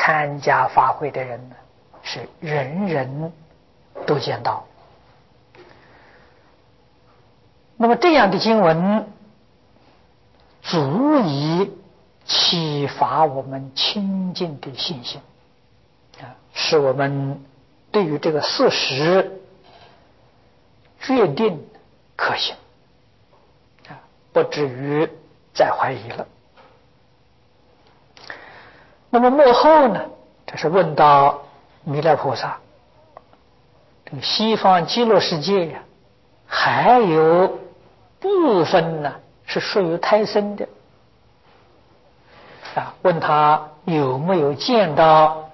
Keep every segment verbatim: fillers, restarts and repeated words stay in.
参加法会的人呢，是人人都见到。那么这样的经文足以启发我们清净的信心啊，使我们对于这个事实决定可行啊，不至于再怀疑了。那么末后呢，这是问到弥勒菩萨，这个西方极乐世界呀，还有部分呢是属于胎生的啊，问他有没有见到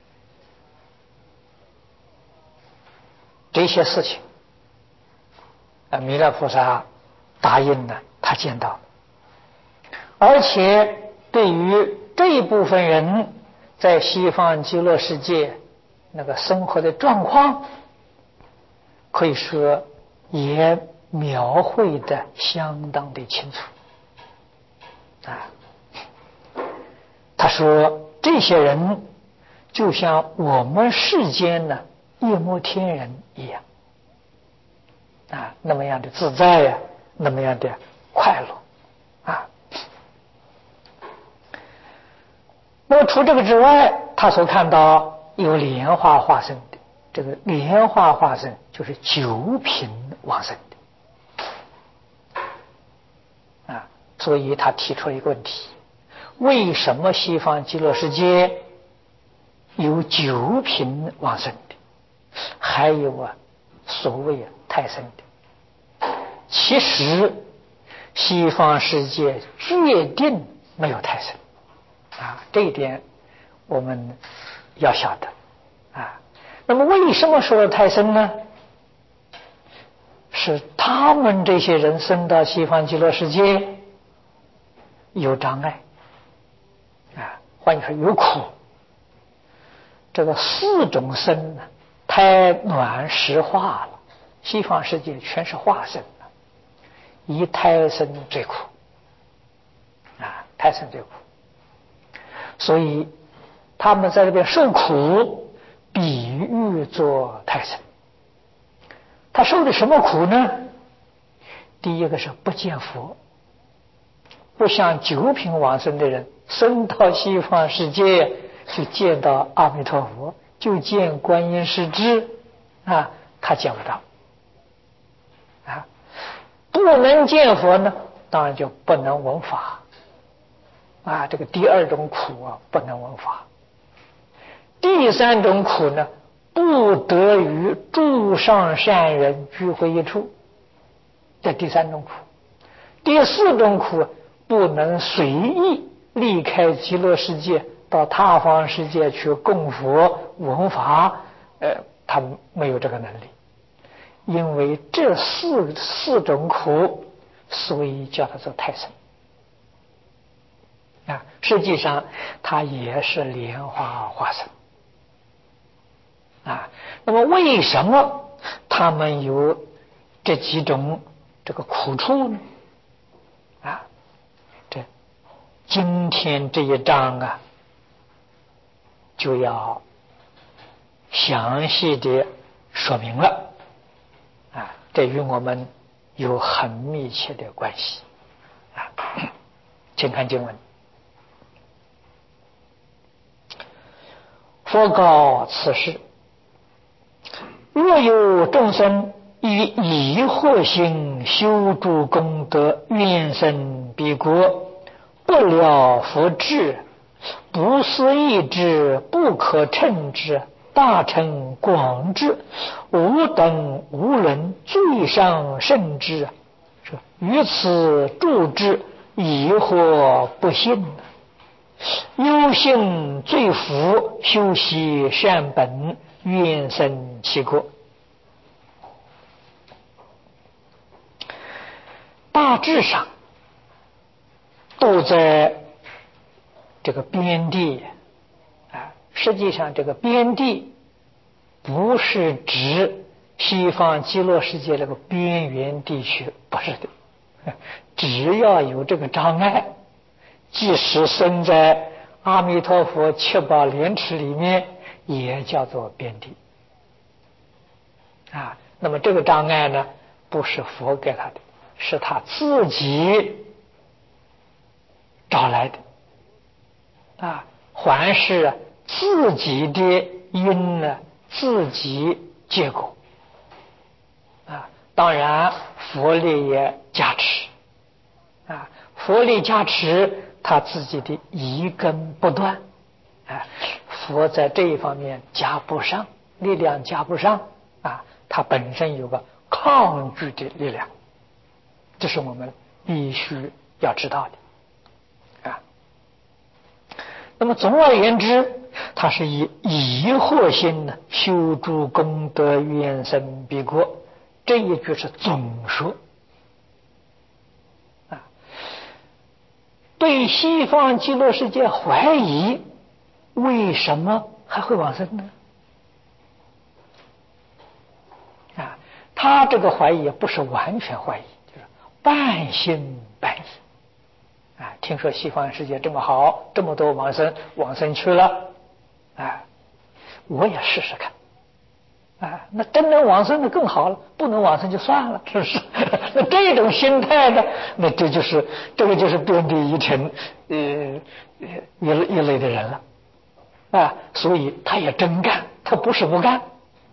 这些事情啊？弥勒菩萨答应了，他见到，而且对于这一部分人在西方极乐世界那个生活的状况，可以说也描绘的相当的清楚啊。他说这些人就像我们世间呢夜摩天人一样啊，那么样的自在呀、啊，那么样的快乐啊。那么除这个之外，他所看到有莲花化身的，这个莲花化身就是九品往生的啊，所以他提出了一个问题：为什么西方极乐世界有九品往生的，还有啊所谓啊胎生的？其实西方世界决定没有胎生啊，这一点我们要晓得啊。那么为什么说胎生呢？是他们这些人生到西方极乐世界有障碍啊，换句话说有苦。这个四种生呢，胎卵石化了，西方世界全是化生的，以胎生最苦啊，胎生最苦。所以他们在这边受苦，比喻作胎生。他受的什么苦呢？第一个是不见佛，不像九品往生的人生到西方世界就见到阿弥陀佛，就见观音世智啊，他见不到啊。不能见佛呢，当然就不能闻法啊，这个第二种苦啊，不能闻法。第三种苦呢，不得与诸上善人聚会一处，这第三种苦。第四种苦，不能随意离开极乐世界到他方世界去供佛闻法，呃，他没有这个能力。因为这四四种苦，所以叫它做胎生啊。实际上它也是莲花化身啊。那么为什么他们有这几种这个苦处呢？啊，这今天这一章啊，就要详细的说明了啊，这与我们有很密切的关系啊。请看经文：佛告此事，若有众生以疑惑心修诸功德，愿生彼国，不了佛智，不思议之，不可称之，大乘广智，吾等无人最上圣之，于此助之，疑惑不信，忧信罪福，修习善本，愿生其国。大致上都在这个边地啊，实际上这个边地不是指西方极乐世界那个边缘地区，不是的。只要有这个障碍，即使生在阿弥陀佛七宝莲池里面也叫做边地啊。那么这个障碍呢，不是佛给他的，是他自己找来的啊。凡是自己的因呢，自己结果啊。当然佛力也加持啊，佛力加持，他自己的疑根不断啊。佛在这一方面加不上力量，加不上啊，他本身有个抗拒的力量，这是我们必须要知道的啊。那么总而言之，他是以疑惑心呢修诸功德，愿生彼国。这一句是总说啊。对西方极乐世界怀疑，为什么还会往生呢？啊，他这个怀疑不是完全怀疑，就是半信半疑啊。听说西方世界这么好，这么多往生往生去了啊，我也试试看啊。那真能往生的更好了，不能往生就算了，是不是？那这种心态呢，那这就是这个就是遍地一尘呃一一类的人了啊。所以他也真干，他不是不干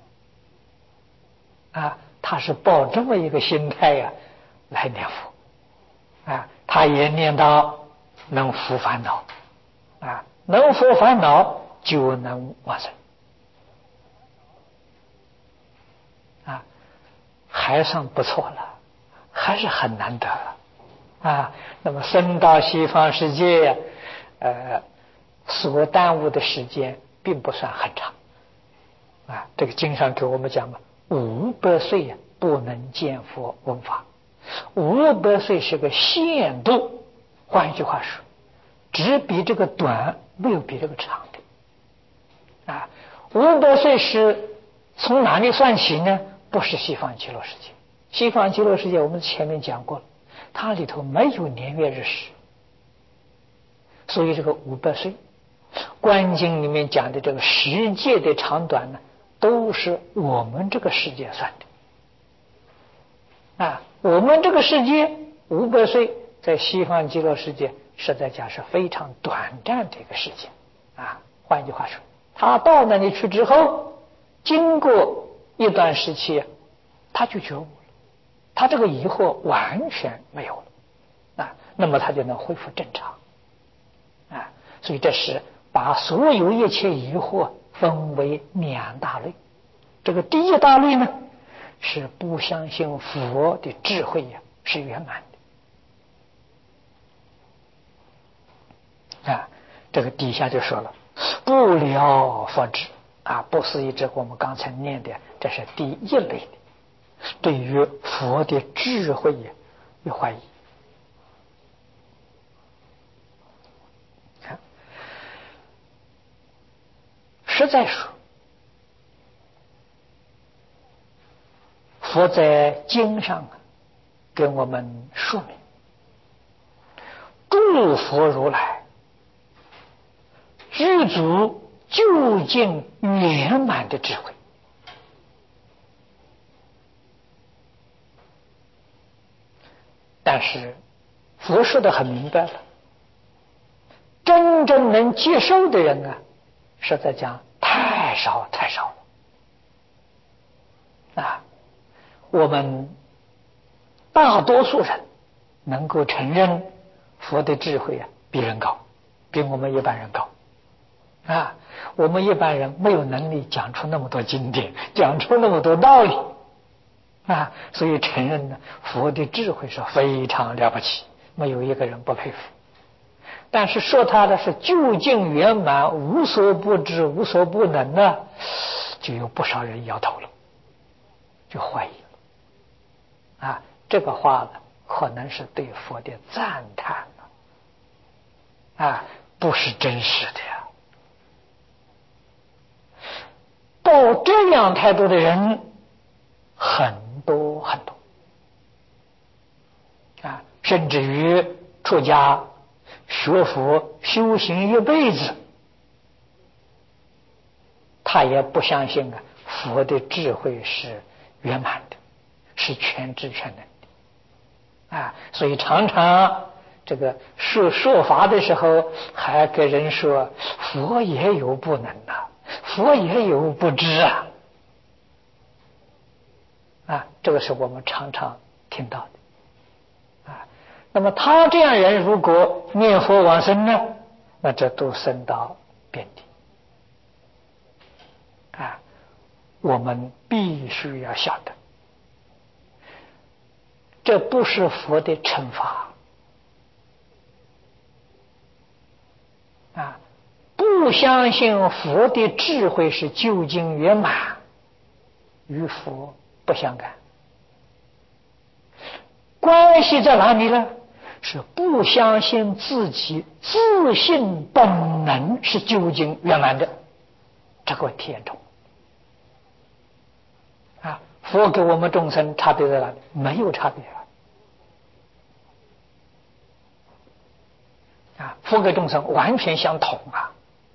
啊，他是抱这么一个心态呀、啊、来念佛啊。他也念到能伏烦恼啊，能伏烦恼就能往生啊，还算不错了，还是很难得啊。那么生到西方世界，呃，所耽误的时间并不算很长啊。这个经上给我们讲嘛，五百岁呀不能见佛闻法，五百岁是个限度，换一句话说，只比这个短，没有比这个长的啊。五百岁是从哪里算起呢？不是西方极乐世界，西方极乐世界我们前面讲过了，它里头没有年月日时，所以这个五百岁，观经里面讲的这个世界的长短呢，都是我们这个世界算的啊。我们这个世界五百岁，在西方极乐世界实在讲是非常短暂的一个时间啊。换一句话说，他到那里去之后，经过一段时期，他就觉悟了，他这个疑惑完全没有了啊，那么他就能恢复正常啊。所以这是把所有一切疑惑分为两大类。这个第一大类呢，是不相信佛的智慧呀是圆满的啊。这个底下就说了，不了佛智啊，不思议智，我们刚才念的，这是第一类的，对于佛的智慧有怀疑。实在说，佛在经上给我们说明，诸佛如来具足究竟圆满的智慧，但是佛说的很明白了，真正能接受的人啊，实在讲太少太少了啊。我们大多数人能够承认佛的智慧啊比人高，比我们一般人高啊。我们一般人没有能力讲出那么多经典，讲出那么多道理啊，所以承认呢，佛的智慧是非常了不起，没有一个人不佩服。但是说他的是究竟圆满，无所不知，无所不能呢，就有不少人摇头了，就怀疑了啊。这个话呢，可能是对佛的赞叹了啊，不是真实的呀。抱这样态度的人很多很多啊，甚至于出家学佛修行一辈子，他也不相信啊，佛的智慧是圆满的，是全知全能的啊，所以常常这个说说法的时候，还跟人说佛也有不能啊，佛也有不知啊，啊，这个是我们常常听到的啊。那么他这样人如果念佛往生呢，那这都升到遍地啊。我们必须要晓得，这不是佛的惩罚啊！不相信佛的智慧是究竟圆满，与佛不相干。关系在哪里呢？是不相信自己自信本能是究竟圆满的，这个问题严重啊！佛给我们众生差别在哪里？没有差别啊！啊，佛给众生完全相同啊！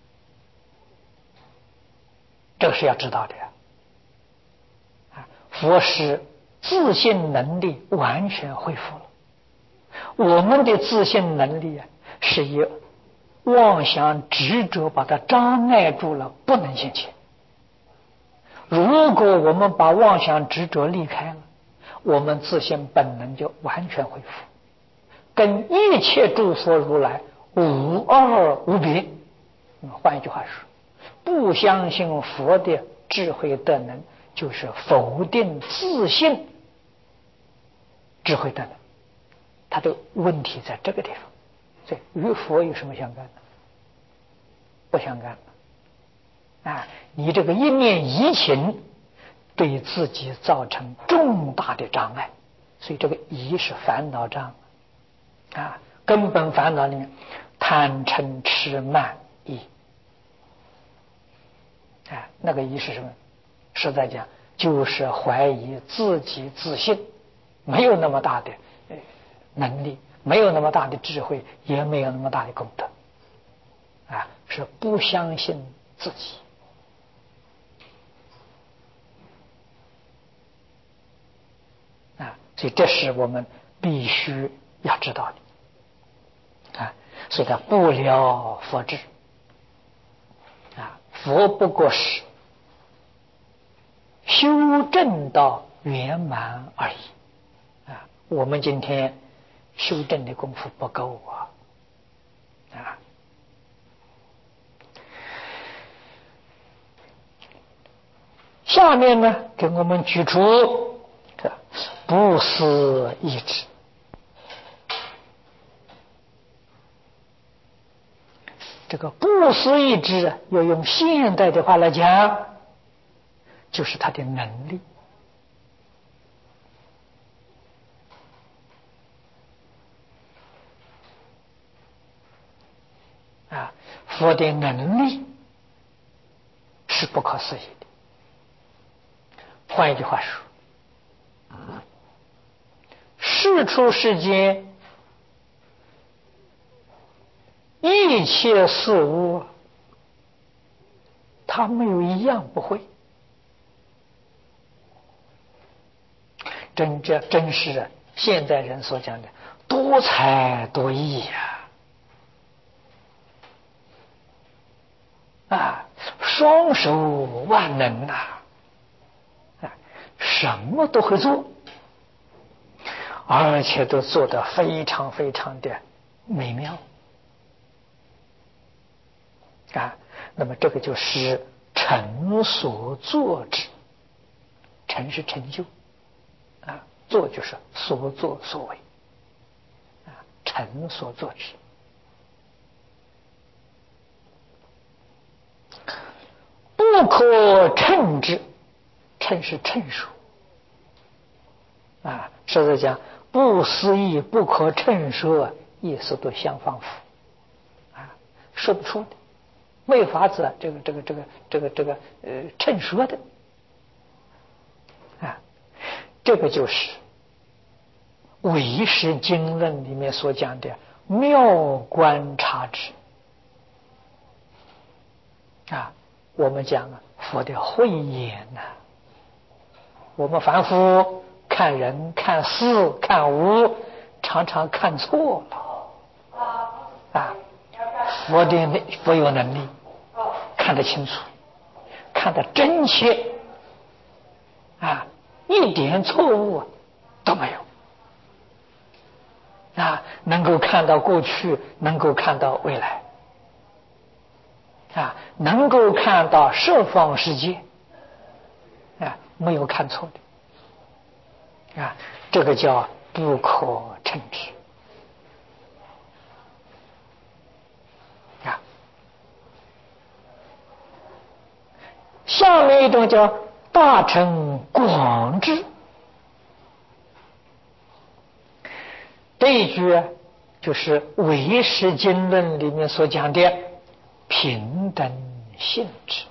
这个是要知道的啊！佛是自信能力完全恢复了，我们的自信能力啊，是以妄想执着把它障碍住了，不能现前。如果我们把妄想执着离开了，我们自信本能就完全恢复，跟一切诸佛如来无二无别。换一句话说，不相信佛的智慧德能，就是否定自信智慧德能，他的问题在这个地方。所以与佛有什么相干呢？不相干啊！你这个一念疑情对自己造成重大的障碍，所以这个疑是烦恼障啊，根本烦恼里面贪嗔痴慢疑啊，那个疑是什么？实在讲就是怀疑自己自信，没有那么大的能力，没有那么大的智慧，也没有那么大的功德啊，是不相信自己啊，所以这是我们必须要知道的啊。所以他不了佛智啊，佛不过是修正到圆满而已啊。我们今天修正的功夫不够啊啊！下面呢，给我们举出这不思议智。这个不思议智啊，要用现代的话来讲，就是他的能力啊，佛的能力是不可思议的。换一句话说，世出世间一切事物，他没有一样不会。真这真是现代人所讲的多才多艺呀！啊，双手万能呐！啊，什么都会做，而且都做得非常非常的美妙啊！那么这个就是成所作之，成是成就啊，做就是所作所为啊，成所作之。不可称之，称是称数啊。实在讲，不思议、不可称说，意思都相仿佛啊，说不出的，没有法子，这个这个这个这个这个呃称说的啊。这个就是《唯识经论》里面所讲的妙观察之啊。我们讲啊，佛的慧眼呐、啊，我们凡夫看人、看事、看物，常常看错了啊。佛的佛有能力看得清楚，看得真切啊，一点错误都没有啊，能够看到过去，能够看到未来啊，能够看到十方世界啊，没有看错的啊，这个叫不可称知啊。下面一种叫大乘广智，这一句就是唯识经论里面所讲的平等性质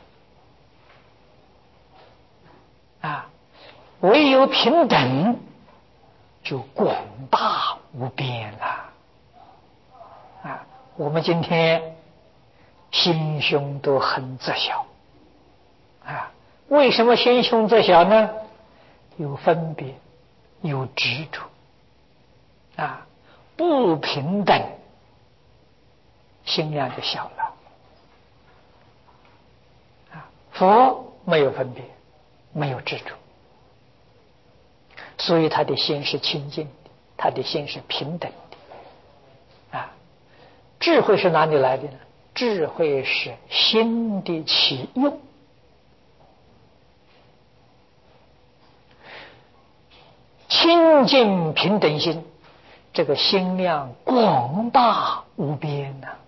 啊，唯有平等就广大无边了啊。我们今天心胸都很窄小啊，为什么心胸窄小呢？有分别，有执着啊，不平等，心量就小了啊。佛没有分别，没有执着，所以他的心是清净的，他的心是平等的啊。智慧是哪里来的呢？智慧是心的起用，清净平等心，这个心量广大无边呐、啊，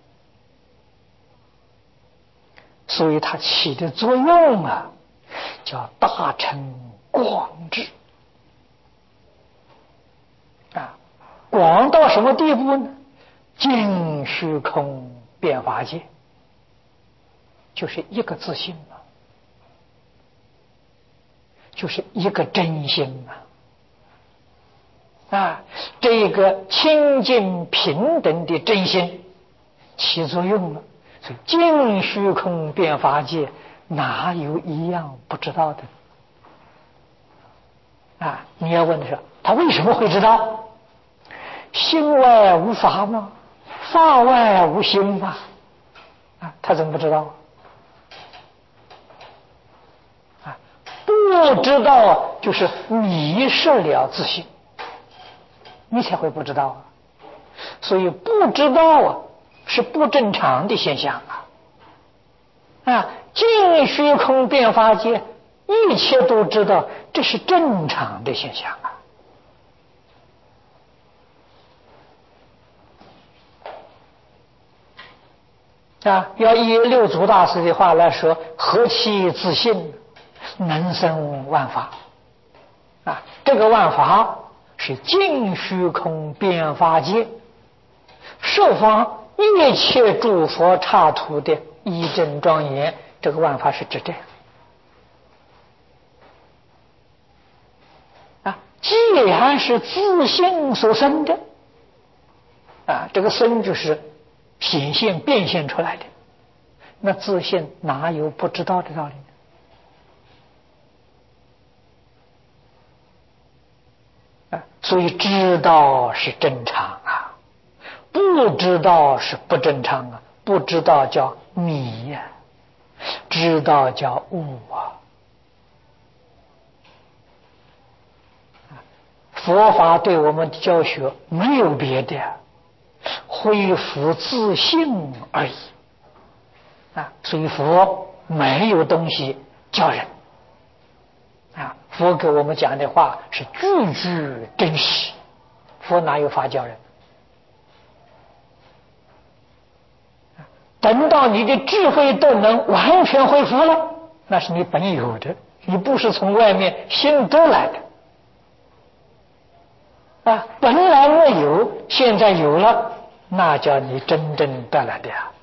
所以它起的作用啊，叫大乘广智啊。广到什么地步呢？尽虚空遍法界，就是一个自性嘛，就是一个真心嘛。啊，这个清净平等的真心起作用了，所以尽虚空遍法界，哪有一样不知道的啊？你要问的是他为什么会知道？心外无法吗？法外无心吗？啊，他怎么不知道啊？不知道就是迷失了自性，你才会不知道啊。所以不知道啊，是不正常的现象啊！啊，尽虚空遍法界，一切都知道，这是正常的现象啊！啊，要以六祖大师的话来说，何其自信，能生万法啊！这个万法是尽虚空遍法界，十方一切诸佛刹土的一真庄严，这个万法是指这样啊。既然是自性所生的啊，这个生就是显现变现出来的，那自性哪有不知道的道理呢？啊，所以知道是正常啊，不知道是不正常啊。不知道叫迷呀、啊，知道叫悟啊。佛法对我们的教学没有别的，恢复自性而已啊。所以佛没有东西教人啊，佛给我们讲的话是句句真实，佛哪有法教人？等到你的智慧都能完全恢复了，那是你本有的，你不是从外面新得来的啊。本来没有，现在有了，那叫你真正得来的呀！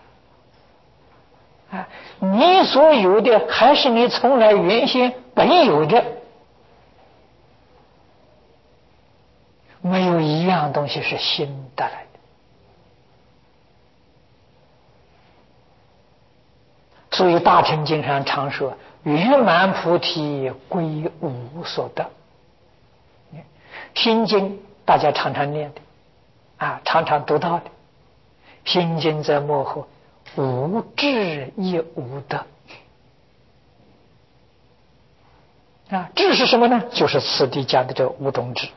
啊，你所有的还是你从来原先本有的，没有一样东西是新得来的。 所以大乘经上常说圆满菩提归无所得。心经大家常常念的啊，常常读到的，心经在幕后无智亦无得啊，智是什么呢？就是此地讲的这个无种智。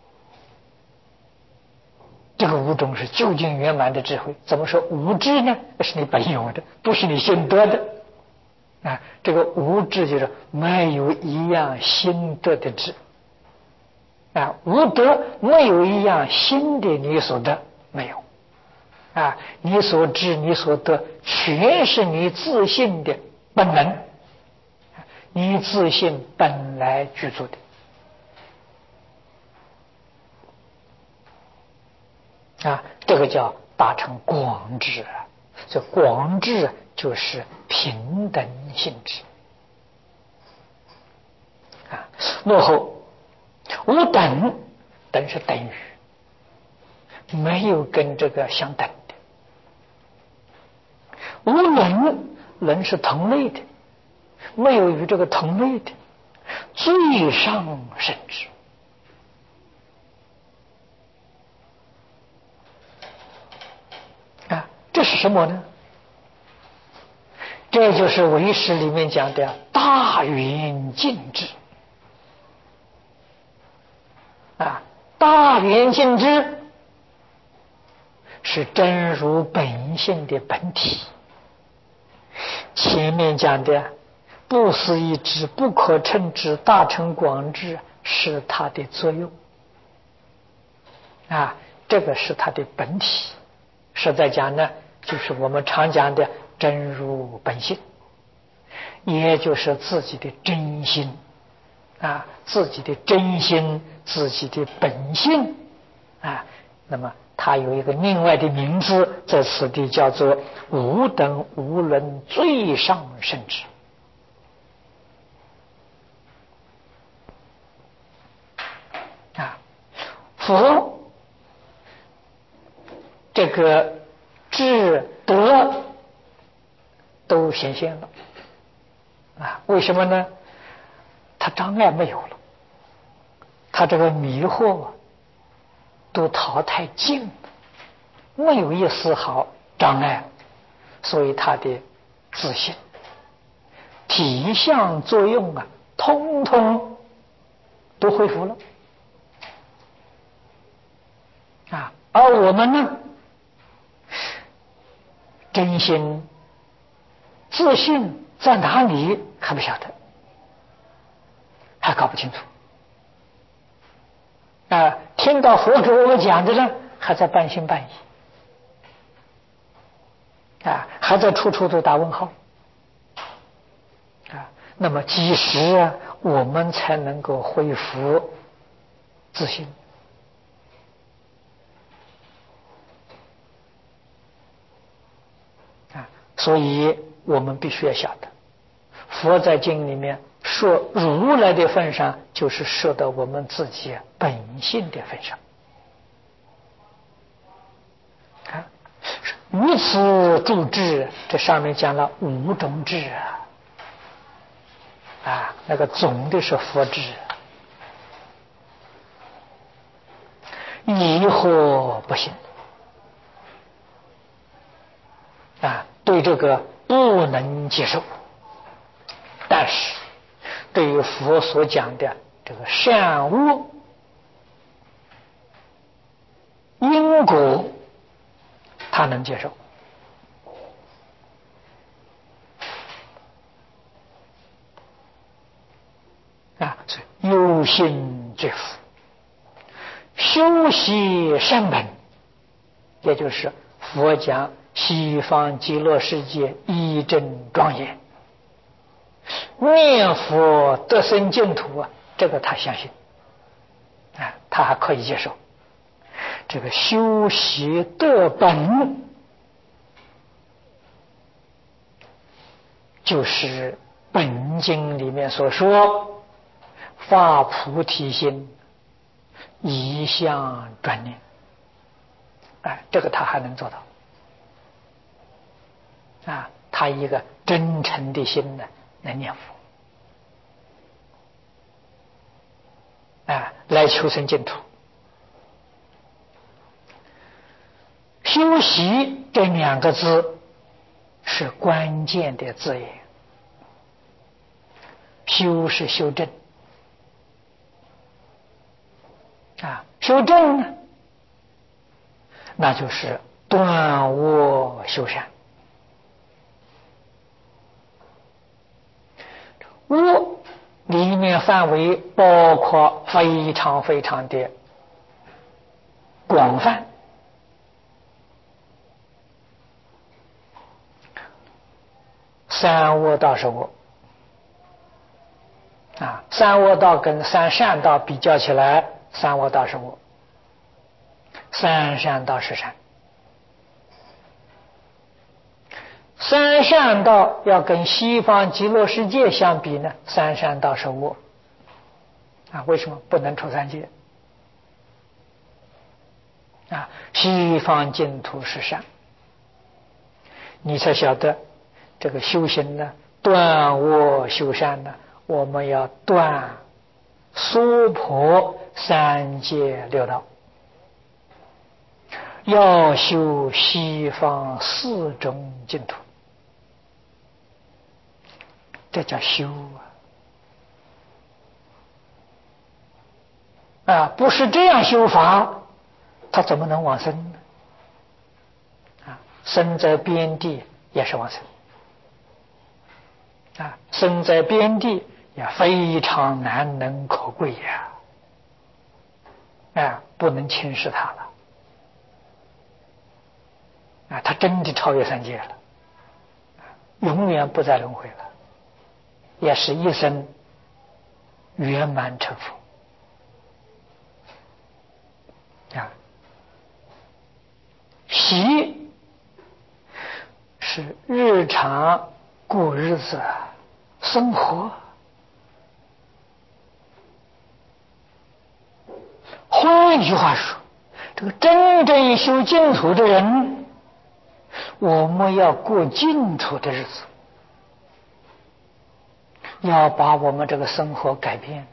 这个无种是究竟圆满的智慧。怎么说无智呢？那是你本有的，不是你心得的啊。这个无智就是没有一样心得的智啊，无得没有一样新的你所得，没有啊，你所知你所得全是你自信的本能，你自信本来具足的啊，这个叫大乘广智啊。这广智就是平等性质啊。幕后无等，等是等于，没有跟这个相等的。无伦，伦是同类的，没有与这个同类的。最上甚至啊，这是什么呢？这就是唯识里面讲的大圆净智啊，大圆净智是真如本性的本体。前面讲的不思议智、不可称智、大乘广智是它的作用啊，这个是它的本体。实在讲呢，就是我们常讲的真如本性，也就是自己的真心啊，自己的真心，自己的本性啊。那么它有一个另外的名字，在此地叫做无等无伦最上甚至啊。佛这个智德都显现了啊，为什么呢？他障碍没有了，他这个迷惑都淘汰尽了，没有一丝毫障碍，所以他的自信、体相作用啊，通通都恢复了啊。而我们呢，真心自信在哪里还不晓得，还搞不清楚啊。听到佛给我们讲的呢，还在半信半疑啊，还在处处都打问号啊。那么几时啊，我们才能够恢复自信啊？所以我们必须要晓得，佛在经里面说如来的份上，就是说到我们自己本性的份上啊。于此助智，这上面讲了五种智啊，啊，那个总的是佛智，疑惑不信啊，对这个不能接受。但是对于佛所讲的这个善恶因果，他能接受啊，所以忧心最福，修习善本，也就是佛讲西方极乐世界一真庄严，念佛得生净土啊，这个他相信啊，他还可以接受。这个修习得本，就是本经里面所说发菩提心，一向专念，哎，这个他还能做到啊。他一个真诚的心呢来念佛啊，来求生净土。修习这两个字是关键的字眼。修是修正啊，修正呢，那就是断恶修善。恶里面范围包括非常非常的广泛，三恶道是恶啊，三恶道跟三善道比较起来，三恶道是恶，三善道是善。三善道要跟西方极乐世界相比呢，三善道是恶啊。为什么不能出三界啊？西方净土是善，你才晓得这个修行呢，断恶修善呢，我们要断娑婆三界六道，要修西方四种净土，这叫修啊！啊，不是这样修法，他怎么能往生呢？啊，生在边地也是往生啊，生在边地也非常难能可贵呀！啊，不能轻视他了啊！他真的超越三界了，永远不再轮回了，也是一生圆满成佛啊！习是日常过日子生活，换一句话说，这个真正修净土的人，我们要过净土的日子，要把我们这个生活改变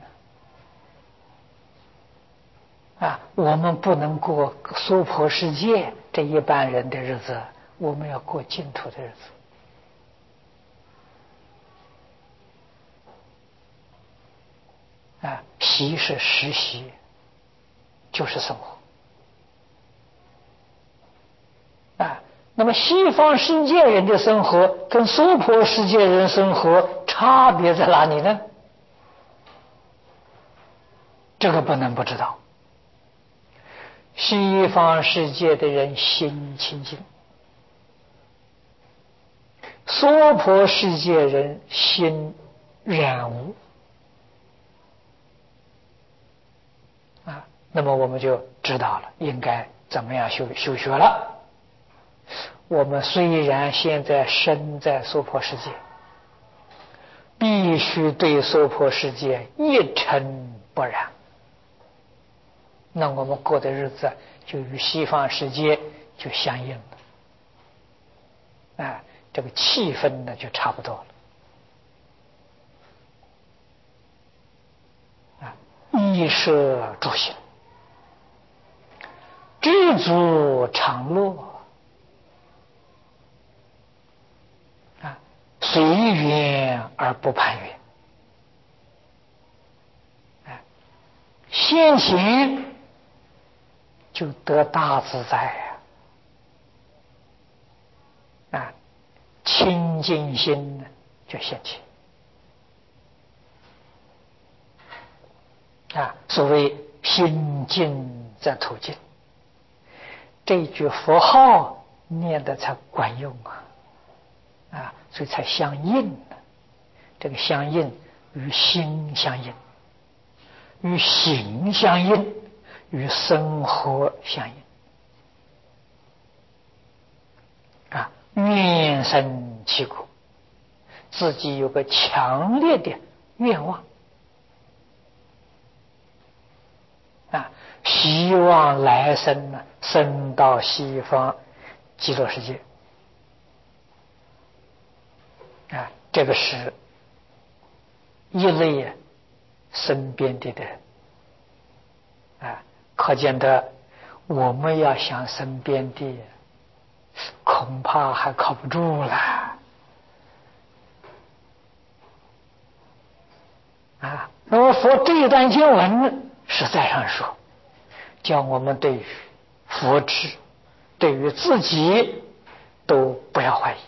啊！我们不能过娑婆世界这一般人的日子，我们要过净土的日子啊！习是实习，就是生活啊。那么西方世界人的生活跟娑婆世界人生活差别在哪里呢？这个不能不知道。西方世界的人心清净，娑婆世界人心染污啊。那么我们就知道了应该怎么样修修学了。我们虽然现在身在娑婆世界，必须对娑婆世界一尘不染，那我们过的日子就与西方世界就相应了啊，这个气氛呢就差不多了啊。衣食住行，知足常乐啊，随缘而不攀缘啊，先行就得大自在啊，啊，清净心呢就现起啊。所谓心净则土净，这句佛号念的才管用啊啊，所以才相应的。这个相应与心相应，与行相应，与生活相应啊，愿生其苦，自己有个强烈的愿望啊，希望来生呢生到西方极乐世界啊，这个是一类身边的人啊，可见的我们要想身边的，恐怕还靠不住了啊。那么佛这一段经文实在上说，叫我们对于佛智，对于自己都不要怀疑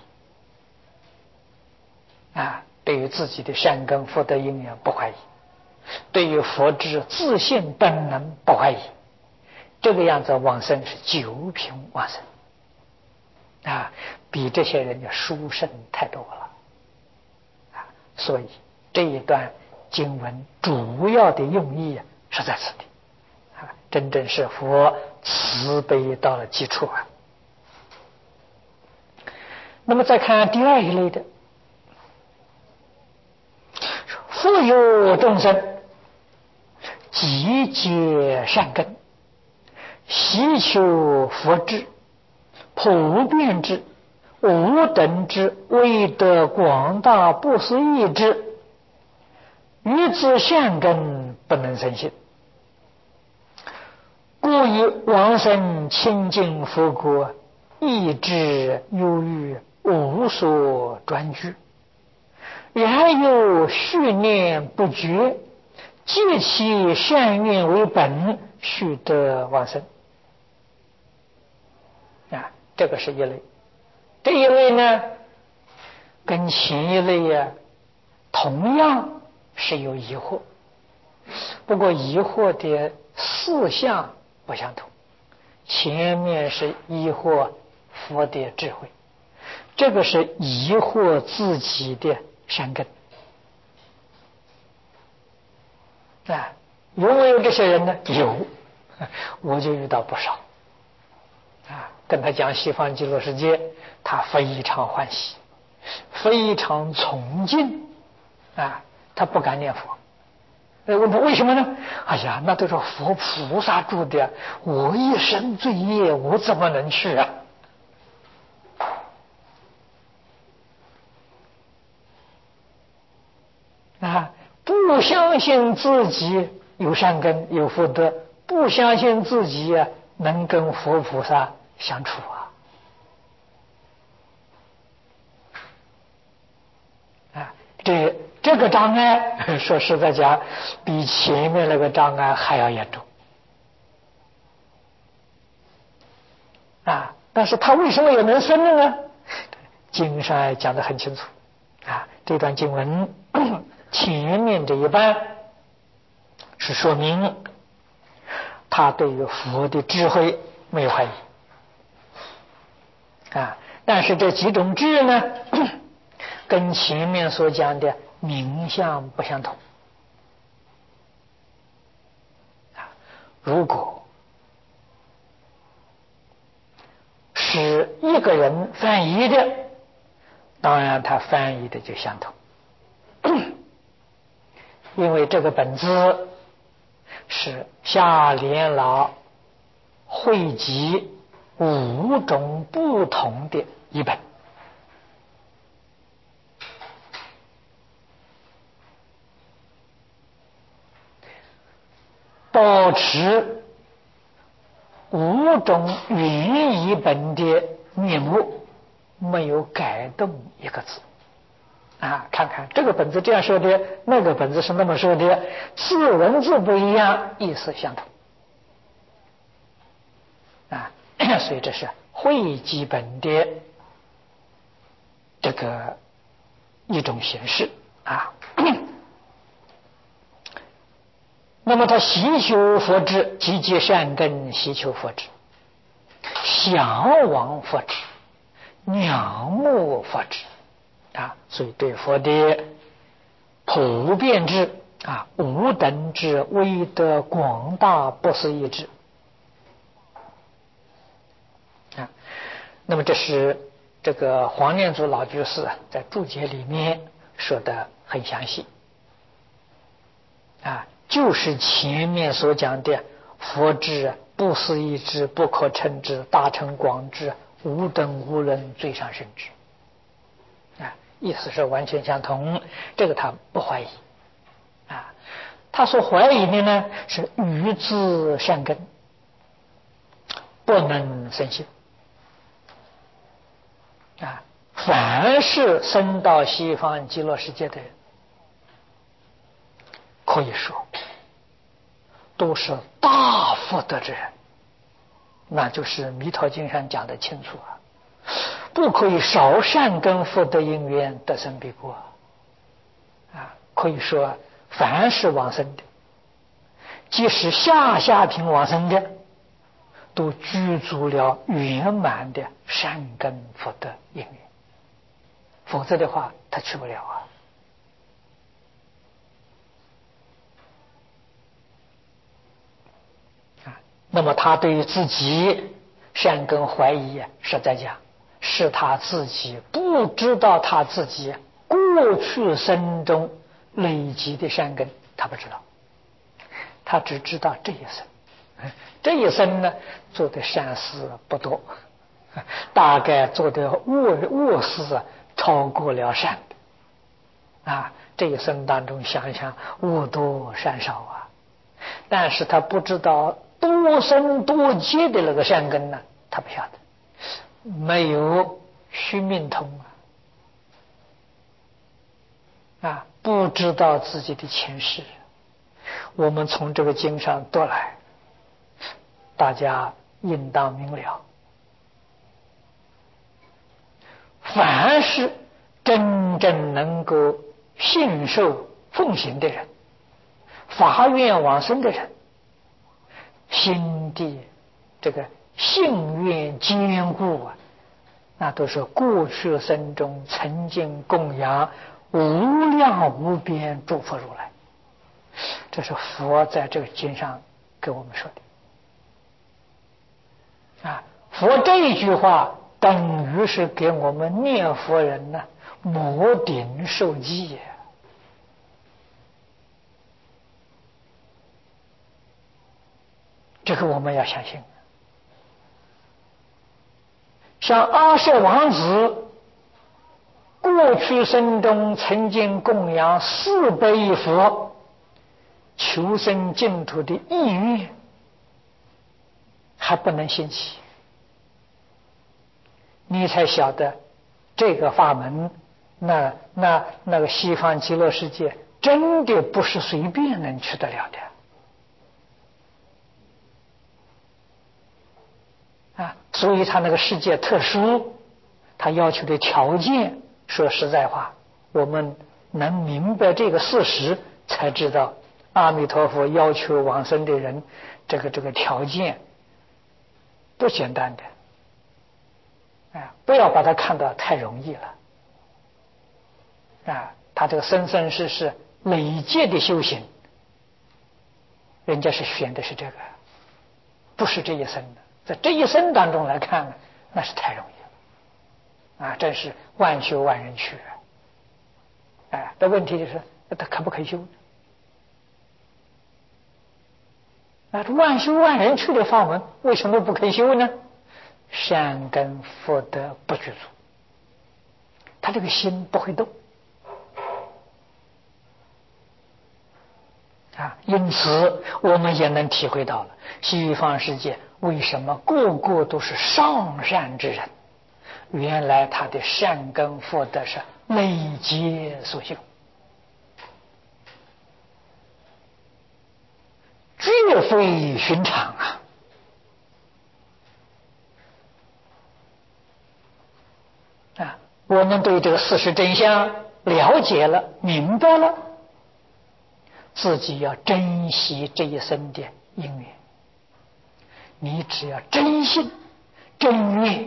啊，对于自己的善根福德因缘不怀疑，对于佛智自信本能不怀疑，这个样子往生是九品往生啊，比这些人的殊胜太多了啊。所以这一段经文主要的用意是在此地啊，真正是佛慈悲到了极处啊。那么再看第二一类的，复有众生集结善根，希求佛智，普遍智，无等智，威德广大，不思议智，于自善根不能生信，故以往生清净佛国，意志忧郁，无所专居，然有续念不绝，借其善愿为本，须得往生啊。这个是一类。这一类呢，跟前一类呀、啊，同样是有疑惑，不过疑惑的事项不相同。前面是疑惑佛的智慧，这个是疑惑自己的善根啊。有没有这些人呢？有，我就遇到不少啊。跟他讲西方极乐世界，他非常欢喜，非常崇敬啊，他不敢念佛。问他为什么呢？哎呀，那都是佛菩萨住的，我一生罪业，我怎么能去啊？啊，不相信自己有善根有福德，不相信自己啊能跟佛菩萨相处啊！啊，这这个障碍，说实在讲，比前面那个障碍还要严重啊！但是他为什么也能生了呢？经上讲得很清楚啊，这段经文前面这一半是说明他对于佛的智慧没有怀疑啊，但是这几种智呢，跟前面所讲的名相不相同啊。如果是一个人翻译的，当然他翻译的就相同，因为这个本子是下联老汇集五种不同的译本，保持五种原译本的面目，没有改动一个字啊！看看这个本子这样说的，那个本子是那么说的，字文字不一样，意思相同啊！所以这是汇集本的这个一种形式啊。那么他希求佛智，积极善根，希求佛智，向往佛智，仰慕佛智啊，所以对佛的普遍智啊、无等智、威德广大、不思议智啊。那么这是这个黄念祖老居士在注解里面说的很详细啊，就是前面所讲的佛智、不思议智、不可称智、大乘广智、无等无论最上甚智啊， 意思是完全相同，这个他不怀疑啊。他所怀疑的呢是愚自善根，不能生信啊。凡是生到西方极乐世界的人，可以说都是大福德之人，那就是《弥陀经》上讲的清楚啊，不可以少善根福德因缘得生彼国啊。可以说凡是往生的，即使下下品往生的，都具足了圆满的善根福德因缘，否则的话他去不了啊。那么他对于自己善根怀疑啊，实在讲是他自己不知道他自己过去生中累积的善根，他不知道，他只知道这一生，这一生呢做的善事不多，大概做的恶恶事超过了善的啊。这一生当中想一想，恶多善少啊，但是他不知道多生多劫的那个善根呢，他不晓得，没有须命通啊，啊，不知道自己的前世。我们从这个经上读来，大家应当明了，凡是真正能够信受奉行的人，发愿往生的人，心地这个信愿坚固啊，那都是过去生中曾经供养无量无边诸佛如来。这是佛在这个经上给我们说的啊。佛这一句话等于是给我们念佛人呢摩顶受记呀。这个我们要相信。像阿舍王子过去生中曾经供养四百亿佛求生净土的意愿还不能兴起，你才晓得这个法门，那那那个西方极乐世界真的不是随便能去得了的啊。所以他那个世界特殊，他要求的条件，说实在话，我们能明白这个事实，才知道阿弥陀佛要求往生的人，这个这个条件不简单的，啊，不要把它看得太容易了，啊，他这个生生世世累劫的修行，人家是选的是这个，不是这一生的，在这一生当中来看，那是太容易了，啊，真是万修万人去，哎，那问题就是他可不可以修？那万修万人去的法门，为什么不可以修呢？善根福德不具足，他这个心不会动啊。因此，我们也能体会到了西方世界为什么个个都是上善之人，原来他的善根福德是累劫所修，绝非寻常啊！啊，我们对这个事实真相了解了、明白了，自己要珍惜这一生的因缘。你只要真信、真愿，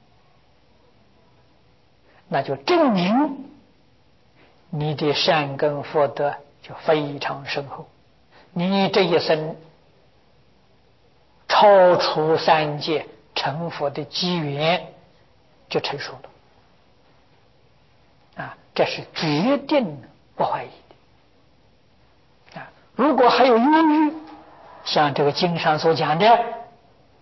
那就证明你的善根福德就非常深厚。你这一生超出三界成佛的机缘就成熟了啊，这是决定不怀疑的啊。如果还有犹豫，像这个经上所讲的，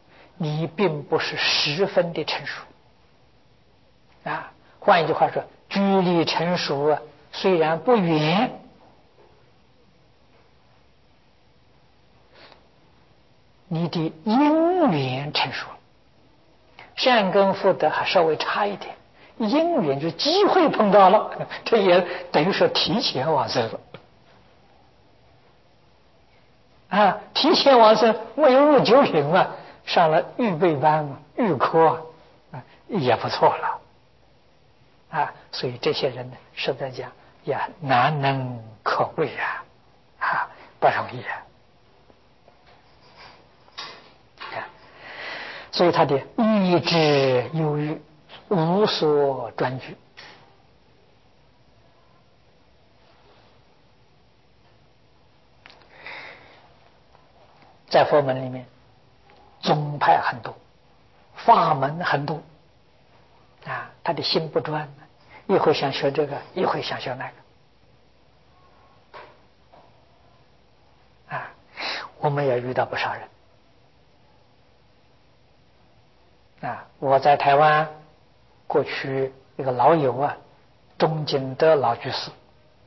你并不是十分的成熟啊。换一句话说， 距离成熟啊，虽然不远，你的因缘成熟，善根福德还稍微差一点，因缘就机会碰到了，这也等于说提前往生了啊！提前往生，没有入九品嘛，上了预备班嘛，预科啊，也不错了啊！所以这些人呢，实在讲也难能可贵呀，啊，不容易啊！所以他的意志忧郁，无所专居。在佛门里面，宗派很多，法门很多啊，他的心不专，一会想学这个，一会想学那个啊。我们也遇到不少人啊。我在台湾过去一个老友啊，钟景德老居士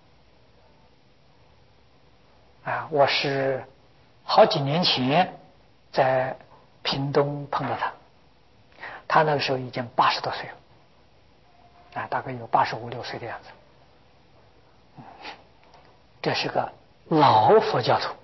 啊，我是好几年前在屏东碰到他，他那个时候已经八十多岁了啊，大概有八十五六岁的样子。这是个老佛教徒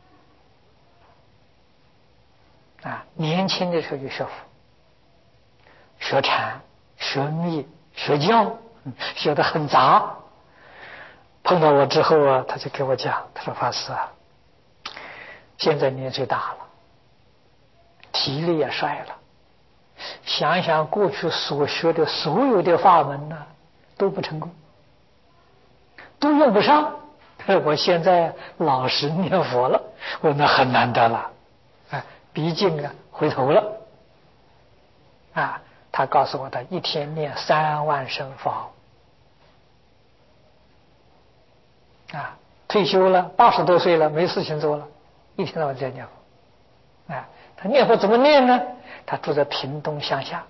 啊，年轻的时候就学佛、学禅、学密、学教，学得很杂。碰到我之后啊，他就给我讲，他说：“法师啊，现在年岁大了，体力也衰了，想一想过去所学的所有的法门呢，都不成功，都用不上。我现在老实念佛了，我那很难得了，啊，毕竟啊回头了，啊，他告诉我，他一天念三万声佛号，啊，退休了，八十多岁了，没事情做了，一天到晚在念佛，啊，他念佛怎么念呢？他住在屏东乡下，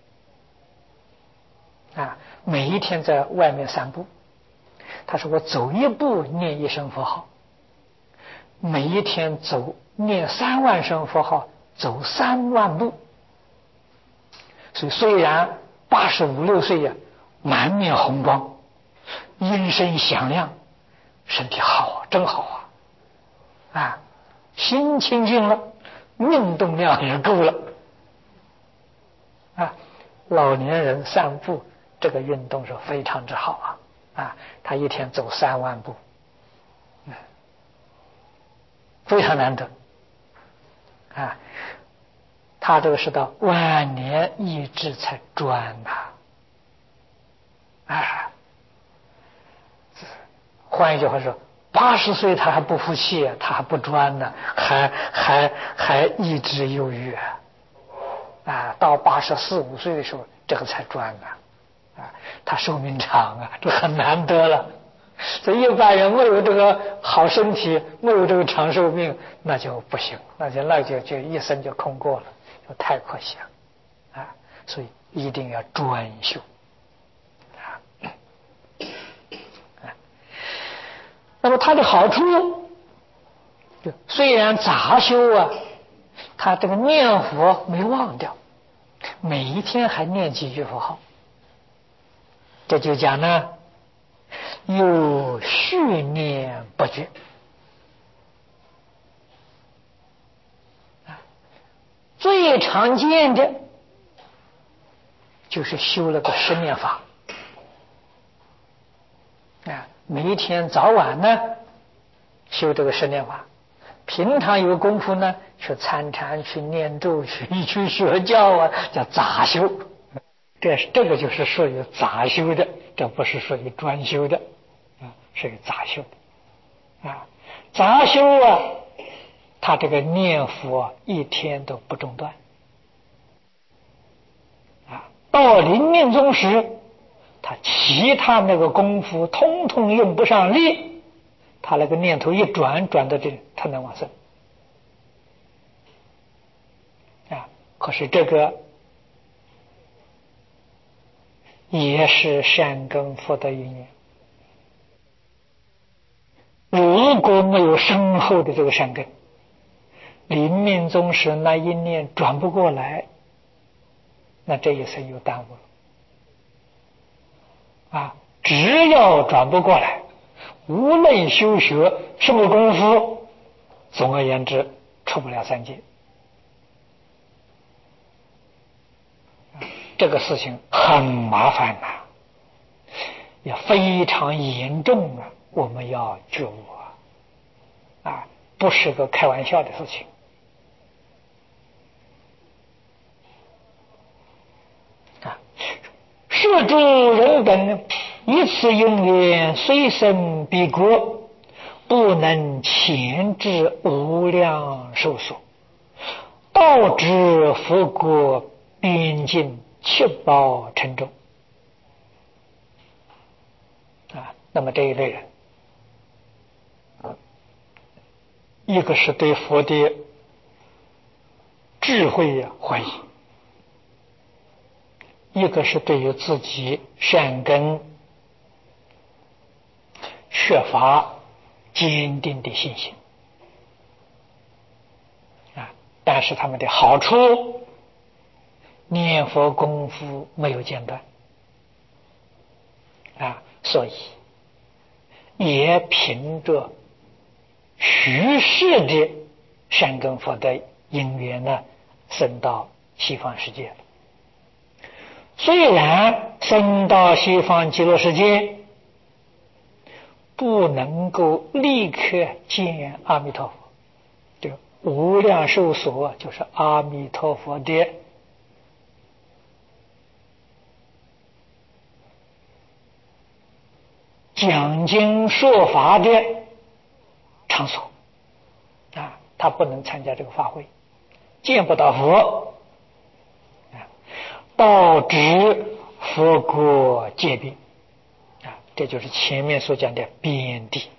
啊，每一天在外面散步。他说我走一步念一声佛号，每一天走念三万声佛号，走三万步。所以虽然八十五六岁呀，满面红光，音声响亮，身体好啊，真好啊！啊，心清净了，运动量也够了。啊，老年人散步这个运动是非常之好啊！啊，他一天走三万步，嗯，非常难得啊！他这个是到晚年意志才专呐，啊，换一句话说，八十岁他还不服气，他还不专呢，还还还意志忧郁啊！啊，到八十四五岁的时候，这个才专呢，啊，他寿命长啊，这很难得了。所以一般人没有这个好身体，没有这个长寿命，那就不行，那就那就就一生就空过了，就太可惜了啊！所以一定要专修啊。那么它的好处，就虽然杂修啊，他这个念佛没忘掉，每一天还念几句佛号，这就讲呢，有续念不绝。最常见的就是修了个十念法啊，每一天早晚呢修这个十念法，平常有功夫呢去参禅、去念咒、去去学教啊，叫杂修。这这个就是属于杂修的，这不是属于专修的啊，属于杂修的啊。杂修啊，他这个念佛一天都不中断啊。到临命终时，他其他那个功夫通通用不上力，他那个念头一转，转到这里，他能往生啊。可是这个也是善根福德因缘。如果没有深厚的这个善根，临命终时那一念转不过来，那这一生又耽误了啊！只要转不过来，无论修学什么功夫，总而言之出不了三界。这个事情很麻烦呐、啊，也非常严重啊！我们要觉悟啊，啊，不是个开玩笑的事情。啊，是诸人等一次因缘虽生彼国，不能前至无量寿所，道之佛国边境七宝城中。啊，那么这一类人，一个是对佛的智慧呀怀疑，一个是对于自己善根缺乏坚定的信心啊，但是他们的好处，念佛功夫没有间断啊，所以也凭着虚实的善根福德因缘呢，升到西方世界了。虽然升到西方极乐世界，不能够立刻见阿弥陀佛，这个无量寿所就是阿弥陀佛的讲经说法的场所啊，他不能参加这个法会，见不到佛啊，道知佛国界边啊，这就是前面所讲的边地